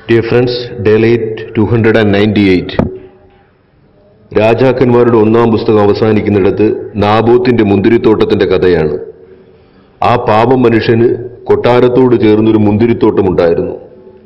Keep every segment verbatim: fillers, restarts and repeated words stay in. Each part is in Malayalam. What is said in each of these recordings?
Dear friends, Daylight two hundred ninety-eight. രാജാക്കന്മാരുടെ ഒന്നാം പുസ്തകം അവസാനിക്കുന്നിടത്ത് നാബോത്തിന്റെ മുന്തിരിത്തോട്ടത്തിന്റെ കഥയാണ്. ആ പാപം മനുഷ്യന് കൊട്ടാരത്തോട് ചേർന്നൊരു മുന്തിരിത്തോട്ടമുണ്ടായിരുന്നു.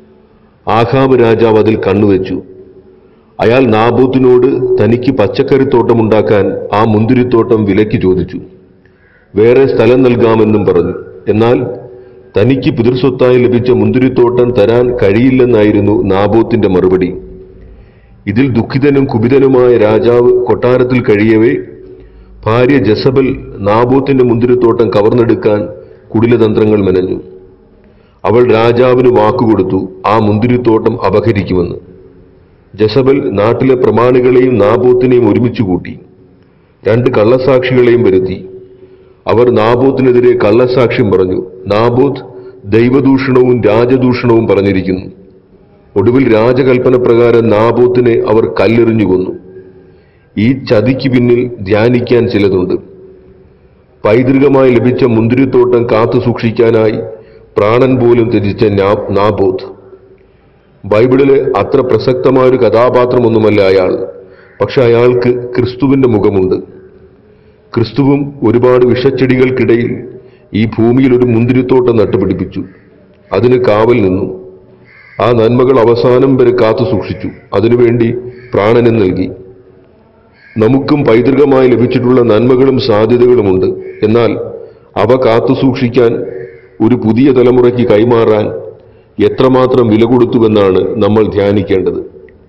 ആഹാബ് രാജാവ് അതിൽ കണ്ണുവെച്ചു. അയാൾ നാബോത്തിനോട് തനിക്ക് പച്ചക്കറിത്തോട്ടമുണ്ടാക്കാൻ ആ മുന്തിരിത്തോട്ടം വിലയ്ക്ക് ചോദിച്ചു. വേറെ സ്ഥലം നൽകാമെന്നും പറഞ്ഞു. എന്നാൽ തനിക്ക് പിതൃസ്വത്തായി ലഭിച്ച മുന്തിരിത്തോട്ടം തരാൻ കഴിയില്ലെന്നായിരുന്നു നാബോത്തിന്റെ മറുപടി. ഇതിൽ ദുഃഖിതനും കുപിതനുമായ രാജാവ് കൊട്ടാരത്തിൽ കഴിയവേ ഭാര്യ ജസബൽ നാബോത്തിന്റെ മുന്തിരിത്തോട്ടം കവർന്നെടുക്കാൻ കുടിലതന്ത്രങ്ങൾ മെനഞ്ഞു. അവൾ രാജാവിന് വാക്കുകൊടുത്തു ആ മുന്തിരിത്തോട്ടം അപഹരിക്കുമെന്ന്. ജസബൽ നാട്ടിലെ പ്രമാണികളെയും നാബോത്തിനെയും ഒരുമിച്ച് കൂട്ടി. രണ്ട് കള്ളസാക്ഷികളെയും വരുത്തി. അവർ നാബോത്തിനെതിരെ കള്ളസാക്ഷ്യം പറഞ്ഞു. നാബോത്ത് ദൈവദൂഷണവും രാജദൂഷണവും പറഞ്ഞിരിക്കുന്നു. ഒടുവിൽ രാജകൽപ്പന പ്രകാരം നാബോത്തിനെ അവർ കല്ലെറിഞ്ഞു കൊന്നു. ഈ ചതിക്ക് പിന്നിൽ ധ്യാനിക്കാൻ ചിലതുണ്ട്. പൈതൃകമായി ലഭിച്ച മുന്തിരിത്തോട്ടം കാത്തു സൂക്ഷിക്കാനായി പ്രാണൻ പോലും ത്യജിച്ച നാബോത്ത്. ബൈബിളിലെ അത്ര പ്രസക്തമായൊരു കഥാപാത്രമൊന്നുമല്ല അയാൾ. പക്ഷെ അയാൾക്ക് ക്രിസ്തുവിന്റെ മുഖമുണ്ട്. ക്രിസ്തുവും ഒരുപാട് വിഷച്ചെടികൾക്കിടയിൽ ഈ ഭൂമിയിൽ ഒരു മുന്തിരിത്തോട്ടം നട്ടുപിടിപ്പിച്ചു. അതിന് കാവൽ നിന്നു. ആ നന്മകൾ അവസാനം വരെ കാത്തു സൂക്ഷിച്ചു. അതിനുവേണ്ടി പ്രാണനും നൽകി. നമുക്കും പൈതൃകമായി ലഭിച്ചിട്ടുള്ള നന്മകളും സാധ്യതകളുമുണ്ട്. എന്നാൽ അവ കാത്തു സൂക്ഷിക്കാൻ ഒരു പുതിയ തലമുറയ്ക്ക് കൈമാറാൻ എത്രമാത്രം വില കൊടുത്തുവെന്നാണ് നമ്മൾ ധ്യാനിക്കേണ്ടത്.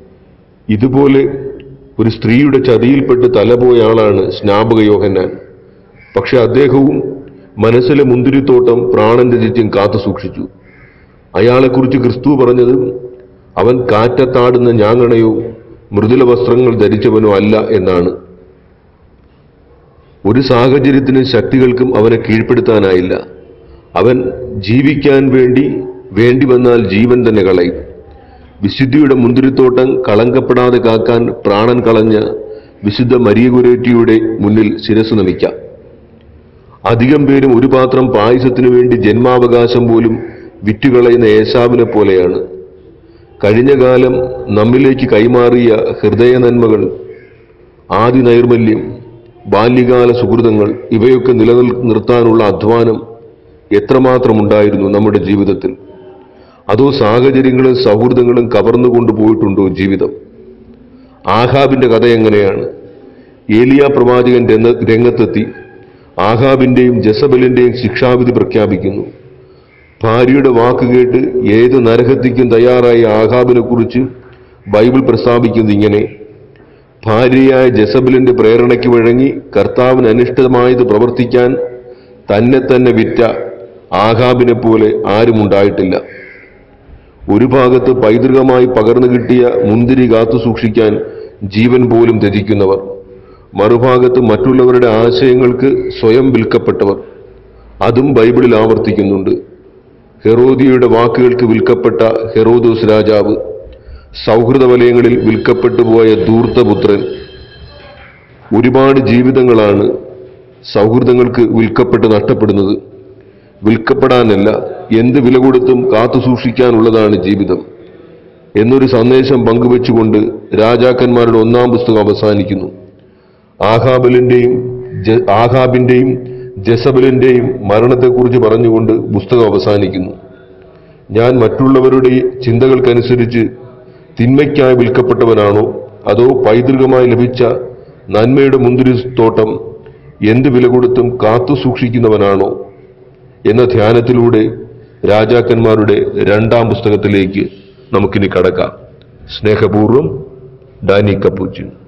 ഇതുപോലെ ഒരു സ്ത്രീയുടെ ചതിയിൽപ്പെട്ട് തലപോയ ആളാണ് സ്നാപക യോഹന്നാൻ. പക്ഷെ അദ്ദേഹവും മനസ്സിലെ മുന്തിരിത്തോട്ടം പ്രാണൻ ത്യജിച്ചും കാത്തു സൂക്ഷിച്ചു. അയാളെക്കുറിച്ച് ക്രിസ്തു പറഞ്ഞത്, അവൻ കാറ്റത്താടുന്ന ഞാങ്ങണയോ മൃദുല വസ്ത്രങ്ങൾ ധരിച്ചവനോ അല്ല എന്നാണ്. ഒരു സാഹചര്യത്തിനും ശക്തികൾക്കും അവനെ കീഴ്പ്പെടുത്താനായില്ല. അവൻ ജീവിക്കാൻ വേണ്ടി വേണ്ടി വന്നാൽ ജീവൻ തന്നെ കളയും. വിശുദ്ധിയുടെ മുന്തിരിത്തോട്ടം കളങ്കപ്പെടാതെ കാക്കാൻ പ്രാണൻ കളഞ്ഞ വിശുദ്ധ മരിയ കുരേറ്റിയുടെ മുന്നിൽ ശിരസ് നമിക്കാം. അധികം പേരും ഒരു പാത്രം പായസത്തിനു വേണ്ടി ജന്മാവകാശം പോലും വിറ്റുകളയുന്ന ഏശാവിനെ പോലെയാണ്. കഴിഞ്ഞ കാലം നമ്മിലേക്ക് കൈമാറിയ ഹൃദയ നന്മകൾ, ആദി നൈർമല്യം, ബാല്യകാല സുഹൃതങ്ങൾ ഇവയൊക്കെ നിലനിൽ നിർത്താനുള്ള അധ്വാനം എത്രമാത്രമുണ്ടായിരുന്നു നമ്മുടെ ജീവിതത്തിൽ? അതോ സാഹചര്യങ്ങളും സൗഹൃദങ്ങളും കവർന്നുകൊണ്ടുപോയിട്ടുണ്ടോ ജീവിതം? ആഹാബിന്റെ കഥ എങ്ങനെയാണ്? ഏലിയ പ്രവാചകൻ രംഗത്തെത്തി ആഹാബിന്റെയും ജസബലിന്റെയും ശിക്ഷാവിധി പ്രഖ്യാപിക്കുന്നു. ഭാര്യയുടെ വാക്ക് കേട്ട് ഏത് നരഹത്യക്കും തയ്യാറായ ആഹാബിനെ കുറിച്ച് ബൈബിൾ പ്രസ്താവിക്കുന്നത് ഇങ്ങനെ: ഭാര്യയായ ജസബലിന്റെ പ്രേരണയ്ക്ക് വഴങ്ങി കർത്താവിന് അനിഷ്ടമായത് പ്രവർത്തിക്കാൻ തന്നെ തന്നെ വിറ്റ ആഹാബിനെ പോലെ ആരുമുണ്ടായിട്ടില്ല. ഒരു ഭാഗത്ത് പൈതൃകമായി പകർന്നു കിട്ടിയ മുന്തിരി കാത്തു സൂക്ഷിക്കാൻ ജീവൻ പോലും ത്യജിക്കുന്നവർ, മറുഭാഗത്ത് മറ്റുള്ളവരുടെ ആശയങ്ങൾക്ക് സ്വയം വിൽക്കപ്പെട്ടവർ. അതും ബൈബിളിൽ ആവർത്തിക്കുന്നുണ്ട്. ഹെറോദിയയുടെ വാക്കുകൾക്ക് വിൽക്കപ്പെട്ട ഹെറോദോസ് രാജാവ്, സൗഹൃദ വലയങ്ങളിൽ വിൽക്കപ്പെട്ടു പോയ ധൂർത്തപുത്രൻ. ഒരുപാട് ജീവിതങ്ങളാണ് സൗഹൃദങ്ങൾക്ക് വിൽക്കപ്പെട്ട് നഷ്ടപ്പെടുന്നത്. വിൽക്കപ്പെടാനല്ല, എന്ത് വില കൊടുത്തും കാത്തു സൂക്ഷിക്കാനുള്ളതാണ് ജീവിതം എന്നൊരു സന്ദേശം പങ്കുവെച്ചുകൊണ്ട് രാജാക്കന്മാരുടെ ഒന്നാം പുസ്തകം അവസാനിക്കുന്നു. ആഹാബലിന്റെയും ആഹാബിന്റെയും ജസബലിന്റെയും മരണത്തെക്കുറിച്ച് പറഞ്ഞുകൊണ്ട് പുസ്തകം അവസാനിക്കുന്നു. ഞാൻ മറ്റുള്ളവരുടെ ചിന്തകൾക്കനുസരിച്ച് തിന്മയ്ക്കായി വിൽക്കപ്പെട്ടവനാണോ, അതോ പൈതൃകമായി ലഭിച്ച നന്മയുടെ മുന്തിരിത്തോട്ടം എന്ത് വില കൊടുത്തും കാത്തു സൂക്ഷിക്കുന്നവനാണോ എന്ന ധ്യാനത്തിലൂടെ രാജാക്കന്മാരുടെ രണ്ടാം പുസ്തകത്തിലേക്ക് നമുക്കിനി കടക്കാം. സ്നേഹപൂർവ്വം, ഡാനി കപ്പൂച്ചിൻ.